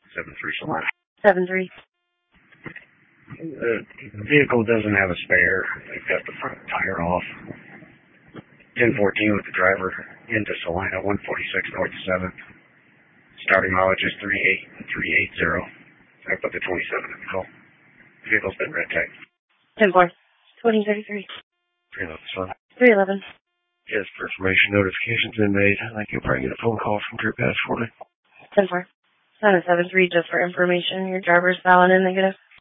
7-3 Solana. 7-3. The vehicle doesn't have a spare. They've got the front tire off. 1014 with the driver into Salina, 146 North 7th. Starting mileage is 380. I put the 27 in the call. Vehicle's been red tagged. 10-4. 2033. 311. 311. Yes, for information, notification's been made. I think you'll probably get a phone call from Group S shortly. 10-4. 7-3, just for information. Your driver's valid and negative.